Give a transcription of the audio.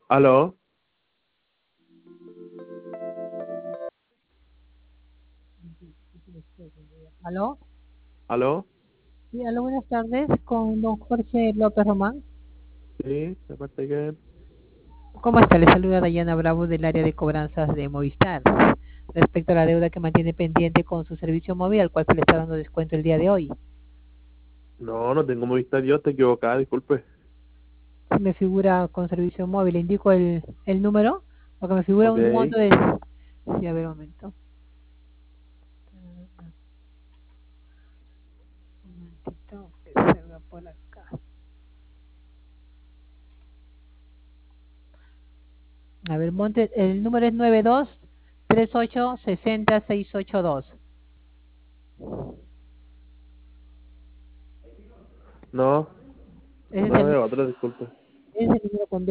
Aló, ¿Aló? aló, Sí, aló, buenas tardes, con don Jorge López Román. sí, de parte que, ¿Cómo está? Le saluda Dayana Bravo del área de cobranzas de Movistar. Respecto a la deuda que mantiene pendiente con su servicio móvil, al cual se le está dando descuento el día de hoy. no tengo Movistar yo, está equivocada, disculpe. Si me figura con servicio móvil, le indico el número, porque me figura Ok, un monto de... Sí, a ver, un momento. Un momentito, que se va por acá. A ver, monte, el número es 9238 60682. no, Ese es no el, es otra, disculpe. ese es el número con